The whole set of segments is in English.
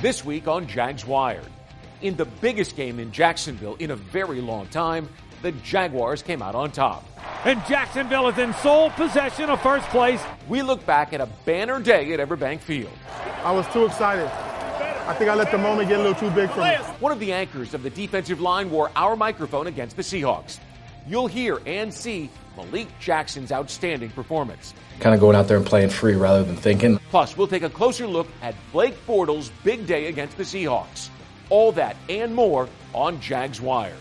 This week on Jags Wired. In the biggest game in Jacksonville in a very long time, the Jaguars came out on top. And Jacksonville is in sole possession of first place. We look back at a banner day at Everbank Field. I was too excited. I think I let the moment get a little too big for me. One of the anchors of the defensive line wore our microphone against the Seahawks. You'll hear and see Malik Jackson's outstanding performance. Kind of going out there and playing free rather than thinking. Plus, we'll take a closer look at Blake Bortles' big day against the Seahawks. All that and more on Jags Wired.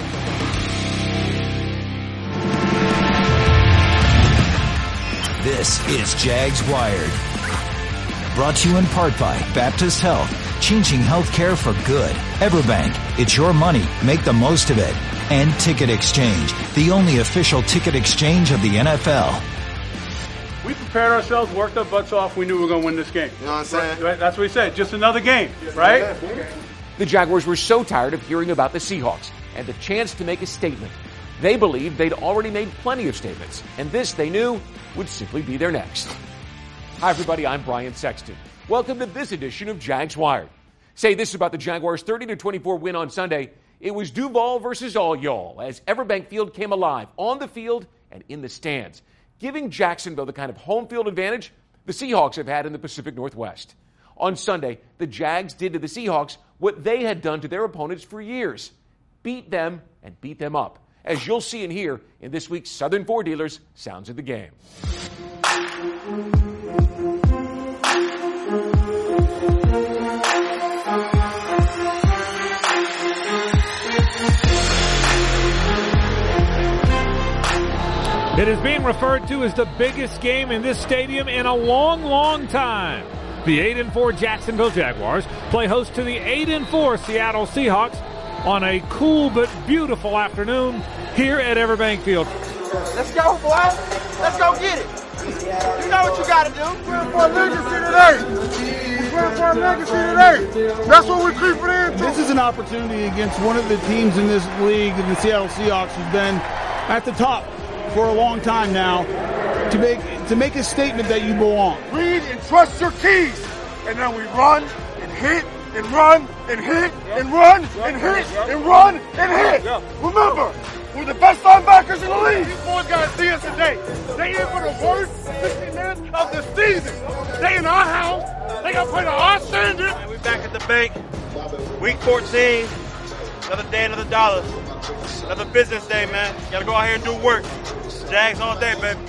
This is Jags Wired. Brought to you in part by Baptist Health, changing healthcare for good. Everbank, it's your money, make the most of it. And Ticket Exchange, the only official ticket exchange of the NFL. We prepared ourselves, worked our butts off. We knew we were going to win this game. You know what I'm saying? Right? That's what we said. Just another game, right? The Jaguars were so tired of hearing about the Seahawks and the chance to make a statement. They believed they'd already made plenty of statements, and this, they knew, would simply be their next. Hi, everybody. I'm Brian Sexton. Welcome to this edition of Jags Wired. Say this about the Jaguars' 30-24 win on Sunday. It was Duval versus all y'all as Everbank Field came alive on the field and in the stands, giving Jacksonville the kind of home field advantage the Seahawks have had in the Pacific Northwest. On Sunday, the Jags did to the Seahawks what they had done to their opponents for years. Beat them and beat them up, as you'll see and hear in this week's Southern Four Dealers Sounds of the Game. It is being referred to as the biggest game in this stadium in a long, long time. The 8-4 Jacksonville Jaguars play host to the 8-4 Seattle Seahawks on a cool but beautiful afternoon here at Everbank Field. Let's go, boy. Let's go get it. You know what you got to do. We're for a legacy today. We're for a legacy today. That's what we're creeping into. This is an opportunity against one of the teams in this league, the Seattle Seahawks, who's been at the top for a long time now, to make a statement that you belong. Read and trust your keys. And then we run and hit and run and hit and run and hit and run and hit. Remember, we're the best linebackers in the league. These boys got to see us today. They in for the worst 60 minutes of the season. They in our house. They got to play to our standard. We back at the bank. Week 14. Another day, another dollar. Another business day, man. You got to go out here and do work. Jags all day, baby.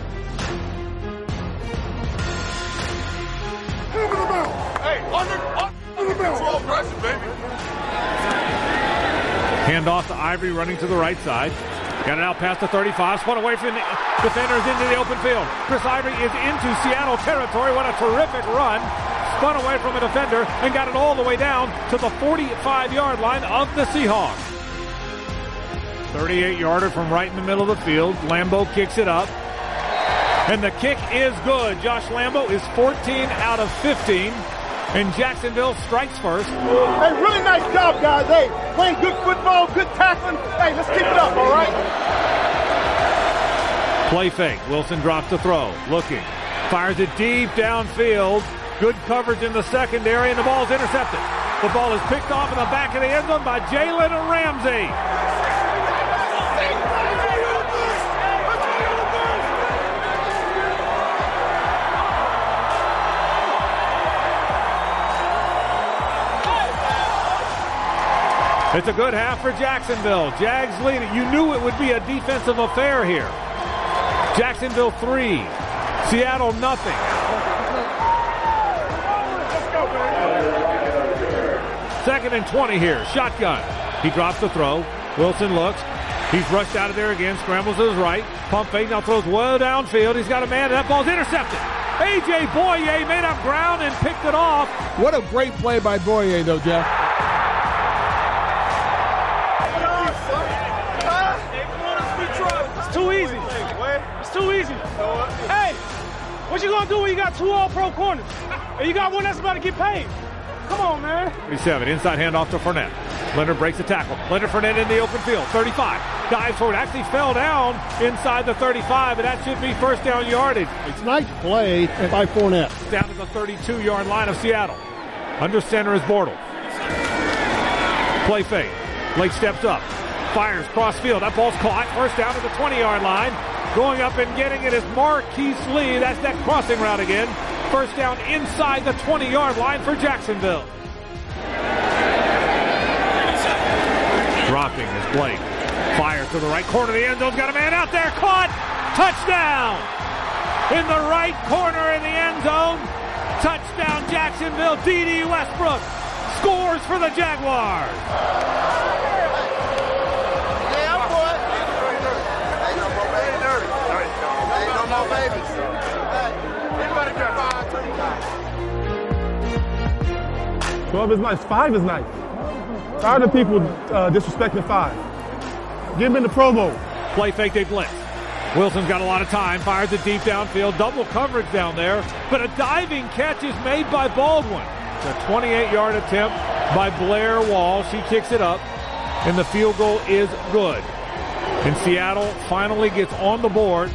Hey, under the belt. 12 pressure, baby. Handoff to Ivory running to the right side. Got it out past the 35. Spun away from the defenders into the open field. Chris Ivory is into Seattle territory. What a terrific run. Spun away from a defender and got it all the way down to the 45-yard line of the Seahawks. 38-yarder from right in the middle of the field. Lambo kicks it up. And the kick is good. Josh Lambo is 14 out of 15. And Jacksonville strikes first. Hey, really nice job, guys. Hey, playing good football, good tackling. Hey, let's keep it up, all right? Play fake. Wilson drops the throw. Looking. Fires it deep downfield. Good coverage in the secondary, and the ball is intercepted. The ball is picked off in the back of the end zone by Jalen Ramsey. It's a good half for Jacksonville. Jags lead it. You knew it would be a defensive affair here. Jacksonville 3. Seattle nothing. Second and 20 here. Shotgun. He drops the throw. Wilson looks. He's rushed out of there again. Scrambles to his right. Pump fake. Now throws well downfield. He's got a man. That ball's intercepted. A.J. Boye made up ground and picked it off. What a great play by Boye, though, Jeff. Too easy. It's too easy. Hey, what you gonna do when you got two all-pro corners? And you got one that's about to get paid? Come on, man. 37, inside handoff to Fournette. Leonard breaks the tackle. Leonard Fournette in the open field. 35. Dives forward. Actually fell down inside the 35, and that should be first down yardage. It's a nice play by Fournette. Down to the 32-yard line of Seattle. Under center is Bortles. Play fake. Blake steps up. Fires cross field. That ball's caught. First down to the 20-yard line. Going up and getting it is Marquise Lee. That's that crossing route again. First down inside the 20-yard line for Jacksonville. Dropping is Blake. Fires to the right corner of the end zone. Got a man out there. Caught. Touchdown. In the right corner in the end zone. Touchdown Jacksonville. D.D. Westbrook scores for the Jaguars. Hey, 12 is nice. 5 is nice. Tired of people disrespecting 5. Give them the promo. Play fake, they blitz. Wilson's got a lot of time. Fires it deep downfield. Double coverage down there. But a diving catch is made by Baldwin. It's a 28-yard attempt by Blair Wall. She kicks it up. And the field goal is good. And Seattle finally gets on the board.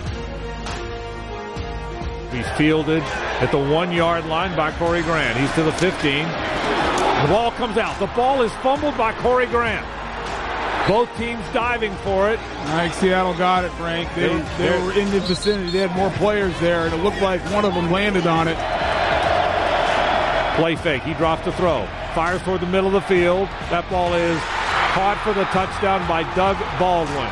He's fielded at the 1-yard line by Corey Grant. He's to the 15. The ball comes out. The ball is fumbled by Corey Grant. Both teams diving for it. I think Seattle got it, Frank. They were in the vicinity. They had more players there, and it looked like one of them landed on it. Play fake. He drops the throw. Fires toward the middle of the field. That ball is caught for the touchdown by Doug Baldwin.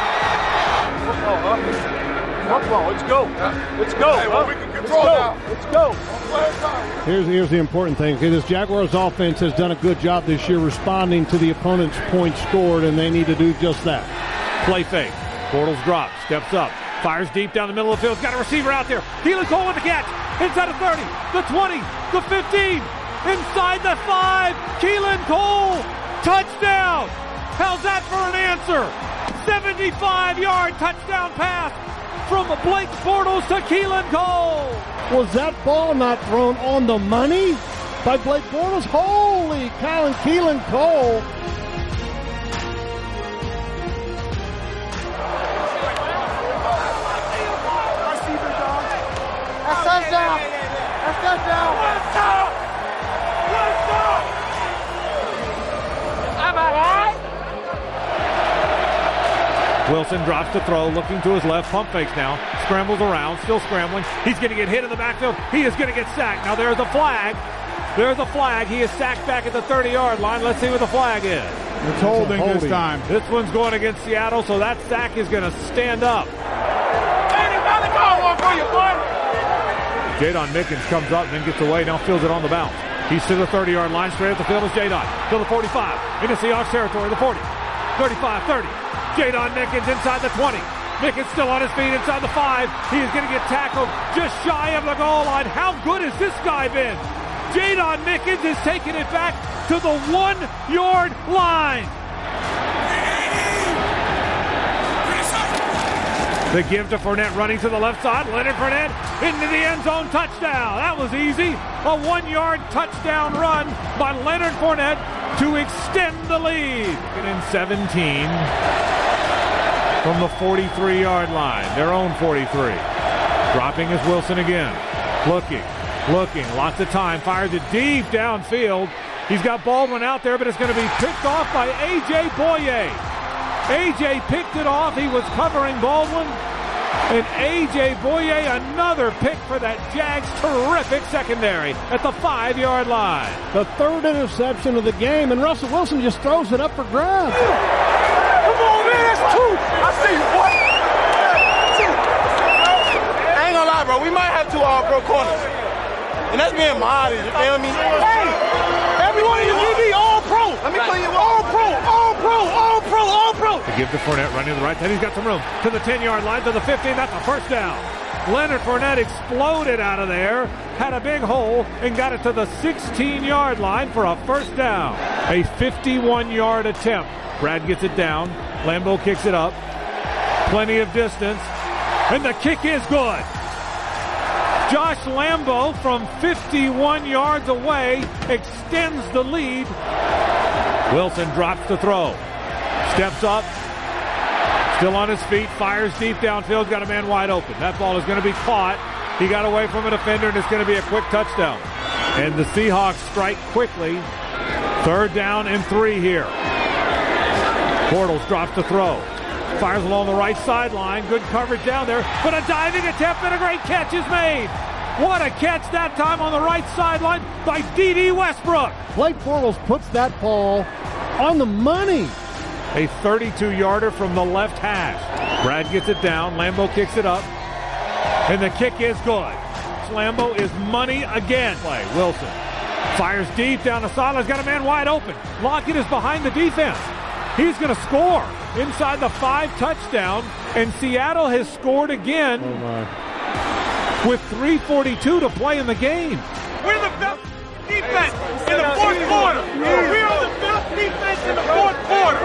Let's go. Let's go. Hey, well, we can control now. Let's go. Here's the important thing. Okay, this Jaguars offense has done a good job this year responding to the opponent's points scored, and they need to do just that. Play fake. Bortles drops, steps up, fires deep down the middle of the field. Got a receiver out there. Keelan Cole with the catch. Inside the 30, the 20, the 15, inside the 5. Keelan Cole, touchdown. How's that for an answer? 75-yard touchdown pass from Blake Bortles to Keelan Cole. Was that ball not thrown on the money by Blake Bortles? Holy cow, and Keelan Cole. That's touchdown. That's touchdown. Let's go. Let's go. Am I right? Wilson drops the throw, looking to his left, pump fakes now, scrambles around, still scrambling. He's going to get hit in the backfield. He is going to get sacked. Now there's a flag. There's a flag. He is sacked back at the 30-yard line. Let's see what the flag is. It's holding this time. This one's going against Seattle, so that sack is going to stand up. Jadon Mickens comes up and then gets away, now fields it on the bounce. He's to the 30-yard line, straight at the field is Jadon. To the 45, into Seahawks territory, the 40, 35, 30. Jadon Mickens inside the 20. Mickens still on his feet inside the 5. He is going to get tackled just shy of the goal line. How good has this guy been? Jadon Mickens is taking it back to the 1-yard line. The give to Fournette running to the left side. Leonard Fournette into the end zone, touchdown. That was easy. A 1-yard touchdown run by Leonard Fournette to extend the lead. And in 17 from the 43-yard line, their own 43. Dropping is Wilson again. Looking, lots of time. Fires it deep downfield. He's got Baldwin out there, but it's going to be picked off by A.J. Boye. A.J. picked it off. He was covering Baldwin. And A.J. Boye, another pick for that Jags terrific secondary at the 5-yard line. The third interception of the game, and Russell Wilson just throws it up for grabs. Come on, man, that's 2. I see you, boy. I ain't gonna lie, bro. We might have 2 all-pro corners. And that's being modest, you feel me? Hey, everyone in the league, all-pro. Let me tell you, all-pro. To give to Fournette running to the right side. He's got some room to the 10-yard line, to the 15. That's a first down. Leonard Fournette exploded out of there, had a big hole, and got it to the 16-yard line for a first down. A 51-yard attempt. Brad gets it down. Lambeau kicks it up. Plenty of distance. And the kick is good. Josh Lambeau from 51 yards away extends the lead. Wilson drops the throw. Steps up. Still on his feet. Fires deep downfield. Got a man wide open. That ball is going to be caught. He got away from a defender, and it's going to be a quick touchdown. And the Seahawks strike quickly. 3rd down and 3 here. Bortles drops to throw. Fires along the right sideline. Good coverage down there. But a diving attempt and a great catch is made. What a catch that time on the right sideline by D.D. Westbrook. Blake Bortles puts that ball on the money. A 32-yarder from the left hash. Brad gets it down. Lambo kicks it up. And the kick is good. Lambo is money again. Play. Wilson fires deep down the sideline. He's got a man wide open. Lockett is behind the defense. He's going to score inside the 5 touchdown. And Seattle has scored again with 3:42 to play in the game. We're the best defense in the fourth quarter. We are the best defense in the fourth quarter.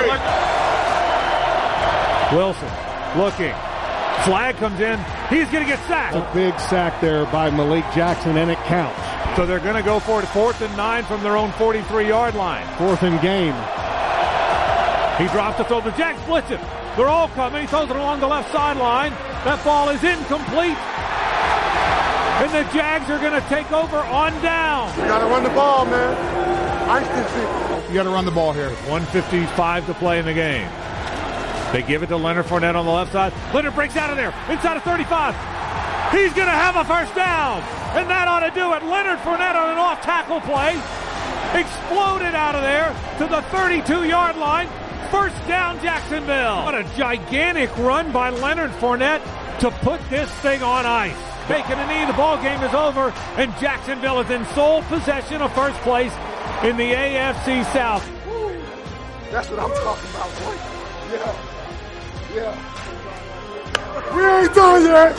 Wilson looking. Flag comes in. He's going to get sacked. A big sack there by Malik Jackson, and it counts. So they're going to go for it 4th and 9 from their own 43-yard line. 4th and game. He drops the throw. The Jags blitz it. They're all coming. He throws it along the left sideline. That ball is incomplete. And the Jags are going to take over on down. You got to run the ball, man. Ice this shit. You got to run the ball here. 1:55 to play in the game. They give it to Leonard Fournette on the left side. Leonard breaks out of there. Inside of 35. He's going to have a first down. And that ought to do it. Leonard Fournette on an off-tackle play. Exploded out of there to the 32-yard line. First down, Jacksonville. What a gigantic run by Leonard Fournette to put this thing on ice. Taking a knee, the ball game is over, and Jacksonville is in sole possession of first place in the AFC South. That's what I'm talking about, boy. Yeah. We ain't done yet.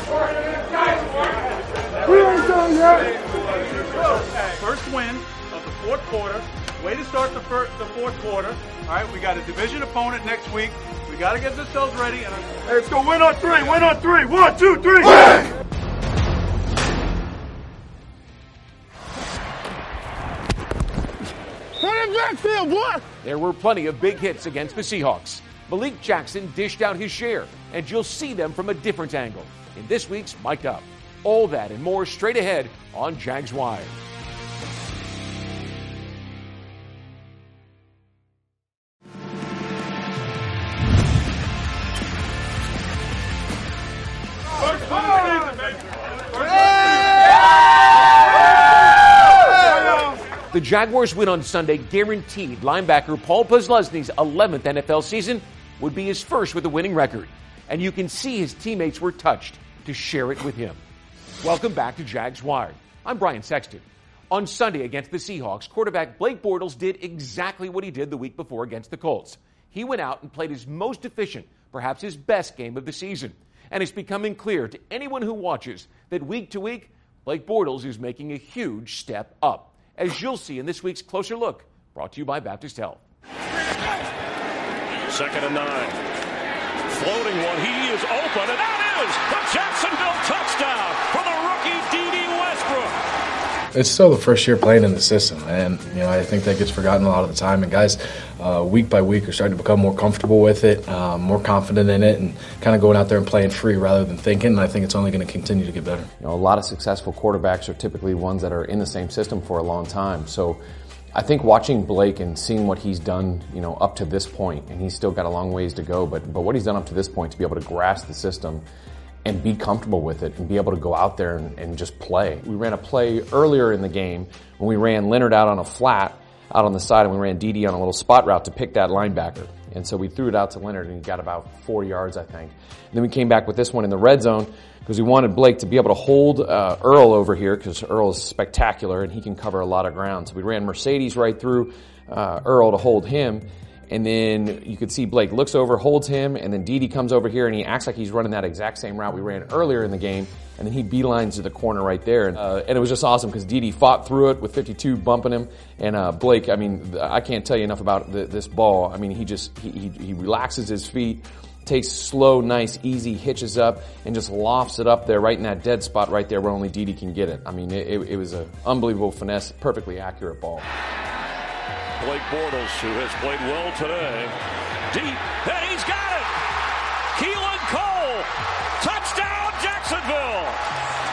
First win of the fourth quarter. Way to start the fourth quarter. All right, we got a division opponent next week. We got to get ourselves ready. Hey, let's go win on 3. 1, 2, 3. Win! Backfield, boy. There were plenty of big hits against the Seahawks. Malik Jackson dished out his share, and you'll see them from a different angle in this week's Mic'd Up. All that and more straight ahead on Jags Wired. The Jaguars' win on Sunday guaranteed linebacker Paul Posluszny's 11th NFL season would be his first with a winning record. And you can see his teammates were touched to share it with him. Welcome back to Jags Wired. I'm Brian Sexton. On Sunday against the Seahawks, quarterback Blake Bortles did exactly what he did the week before against the Colts. He went out and played his most efficient, perhaps his best game of the season. And it's becoming clear to anyone who watches that week to week, Blake Bortles is making a huge step up, as you'll see in this week's Closer Look, brought to you by Baptist Health. 2nd and 9. Floating one. He is open, and that is the Jacksonville touchdown for the rookie D.D. Westbrook. It's still the first year playing in the system, and I think that gets forgotten a lot of the time. And guys, week by week, are starting to become more comfortable with it, more confident in it, and kind of going out there and playing free rather than thinking. And I think it's only going to continue to get better. A lot of successful quarterbacks are typically ones that are in the same system for a long time. So I think watching Blake and seeing what he's done, up to this point, and he's still got a long ways to go, but what he's done up to this point to be able to grasp the system and be comfortable with it and be able to go out there and just play. We ran a play earlier in the game when we ran Leonard out on a flat out on the side, and we ran D.D. on a little spot route to pick that linebacker. And so we threw it out to Leonard, and he got about 4 yards, I think. And then we came back with this one in the red zone because we wanted Blake to be able to hold Earl over here, because Earl is spectacular and he can cover a lot of ground. So we ran Mercedes right through Earl to hold him. And then you could see Blake looks over, holds him, and then D.D. comes over here, and he acts like he's running that exact same route we ran earlier in the game, and then he beelines to the corner right there. And it was just awesome because D.D. fought through it with 52 bumping him, and Blake, I can't tell you enough about this ball. He relaxes his feet, takes slow, nice, easy hitches up, and just lofts it up there right in that dead spot right there where only D.D. can get it. It was an unbelievable finesse, perfectly accurate ball. Blake Bortles, who has played well today. Deep, and he's got it! Keelan Cole! Touchdown, Jacksonville!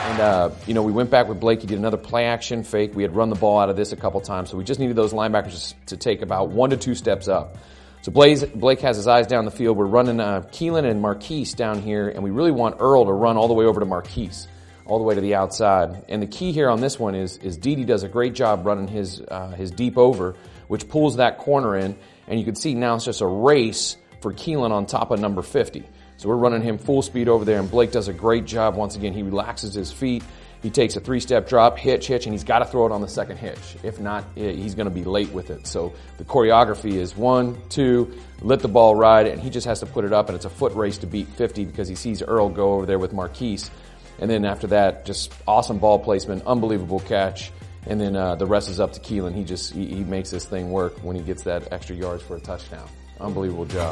And, we went back with Blake. He did another play action fake. We had run the ball out of this a couple times, so we just needed those linebackers to take about 1 to 2 steps up. So Blake has his eyes down the field. We're running Keelan and Marquise down here, and we really want Earl to run all the way over to Marquise, all the way to the outside. And the key here on this one is Dede does a great job running his deep over, which pulls that corner in, and you can see now it's just a race for Keelan on top of number 50. So we're running him full speed over there, and Blake does a great job. Once again, he relaxes his feet. He takes a 3-step drop, hitch, and he's got to throw it on the second hitch. If not, he's going to be late with it. So the choreography is 1, 2, let the ball ride, and he just has to put it up, and it's a foot race to beat 50 because he sees Earl go over there with Marquise. And then after that, just awesome ball placement, unbelievable catch. And then the rest is up to Keelan. He makes this thing work when he gets that extra yards for a touchdown. Unbelievable job.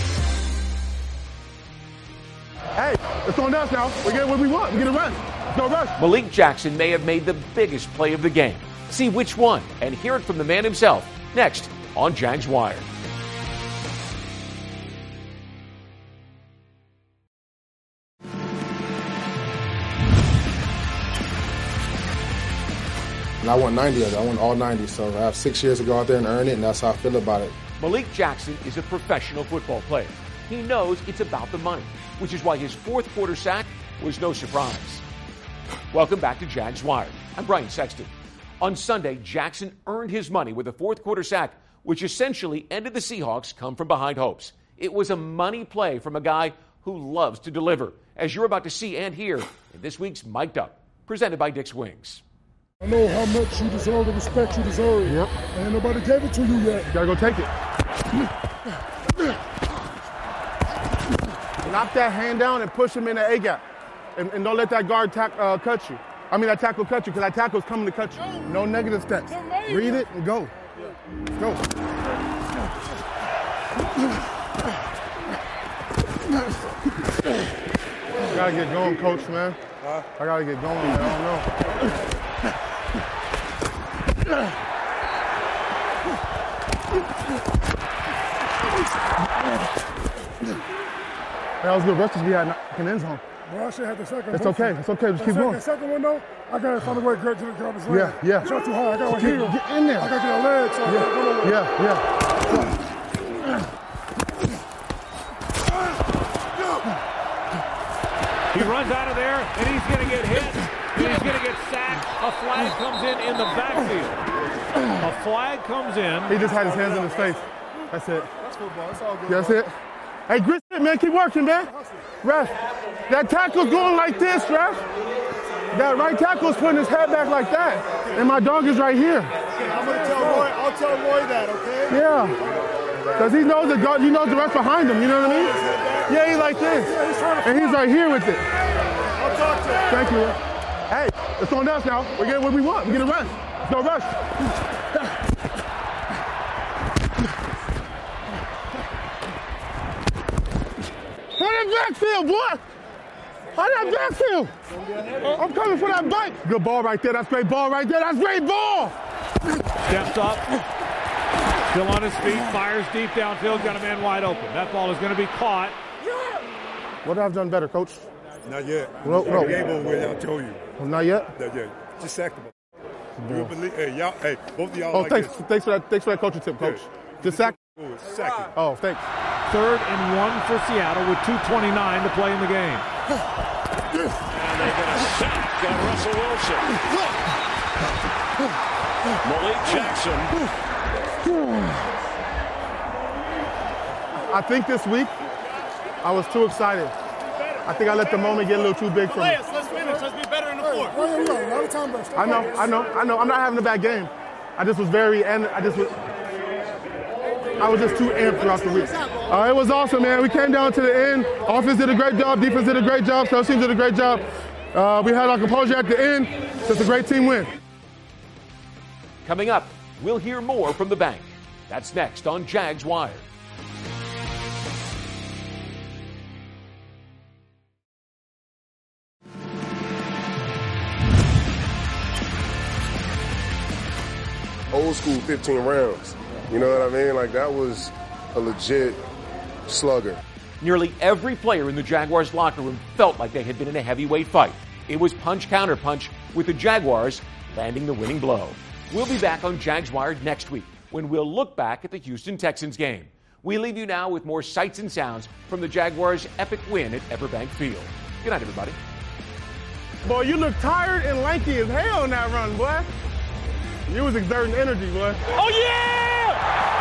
Hey, it's on us now. We get what we want. We get a run. No rush. Malik Jackson may have made the biggest play of the game. See which one and hear it from the man himself next on Jags Wire. And I want 90 of it. I want all 90. So I have 6 years to go out there and earn it, and that's how I feel about it. Malik Jackson is a professional football player. He knows it's about the money, which is why his fourth quarter sack was no surprise. Welcome back to Jags Wire. I'm Brian Sexton. On Sunday, Jackson earned his money with a fourth quarter sack, which essentially ended the Seahawks' come-from-behind hopes. It was a money play from a guy who loves to deliver, as you're about to see and hear in this week's Mic'd Up, presented by Dick's Wings. I know how much you deserve, the respect you deserve. Yep. And nobody gave it to you yet. You gotta go take it. Knock that hand down and push him in the A-gap. And don't let that guard cut you. I mean, that tackle cut you, because that tackle's coming to cut you. No negative steps. Read it and go. Let's go. I gotta get going, coach, man. I gotta get going, man. I don't know. That was good rushes we had in the end zone. Well, I should have the second. It's okay. It's okay. Just keep going. The second one, though, I got to find a way to get to the job as well. Yeah. Shot too high. I got to heel. Get in there. I got to get a leg. So He runs out of there, and he's going to get hit. And he's going to get sacked. A flag comes in the backfield. A flag comes in. He just had his hands in his face. That's it. That's football. That's all good. That's it. Hey, grit it, man. Keep working, man. Ref, that tackle's going like this, ref. That right tackle's putting his head back like that. And my dog is right here. Okay, I'm going to tell Roy. I'll tell Roy that, okay? Yeah. Because he knows the rest behind him, you know what I mean? Yeah, he's like this. And he's right here with it. I'll talk to him. Thank you. Hey, it's on us now. We get what we want. We get a run. There's no rush. On that backfield, boy! On that backfield! I'm coming for that bite. Good ball right there. That's great ball right there. That's great ball! Steps up. Still on his feet. Fires deep downfield. Got a man wide open. That ball is going to be caught. What have I done better, Coach? Not yet. No. The game over with, I'll tell you. Well, not yet? Not yet. Just sacked him. Do you believe? Hey, y'all. Hey, both of y'all. Oh, thanks for that coaching tip, Coach. Just sack. Sack it. Oh, thanks. 3rd and 1 for Seattle with 2:29 to play in the game. And they're going to sack Russell Wilson. Malik Jackson. I think this week I was too excited. I think I let the moment get a little too big for me. Let's finish. Let's be better in the fourth. I know. I'm not having a bad game. I just was I was just too amped throughout the week. It was awesome, man. We came down to the end. Offense did a great job. Defense did a great job. Special teams did a great job. We had our composure at the end. Just a great team win. Coming up, we'll hear more from the bank. That's next on Jags Wire. Old school 15 rounds. You know what I mean? Like, that was a legit slugger. Nearly every player in the Jaguars locker room felt like they had been in a heavyweight fight. It was punch-counter-punch with the Jaguars landing the winning blow. We'll be back on Jags Wired next week when we'll look back at the Houston Texans game. We leave you now with more sights and sounds from the Jaguars' epic win at Everbank Field. Good night, everybody. Boy, you look tired and lanky as hell in that run, boy. You was exerting energy, boy. Oh, yeah!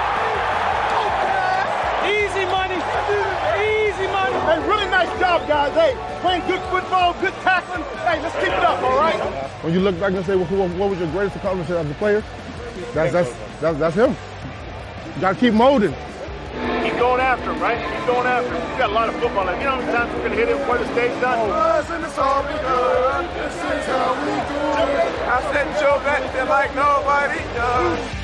Easy money. Easy money. Hey, really nice job, guys. Hey, playing good football, good tackling. Hey, let's keep it up, all right? When you look back and say, well, what was your greatest accomplishment as a player? That's him. You got to keep molding. Keep going after him, right? Keep going after him. You got a lot of football left. You know how many times we're going to hit him before the stage done? It's all because this is how we do it. I said, Joe, that like nobody does.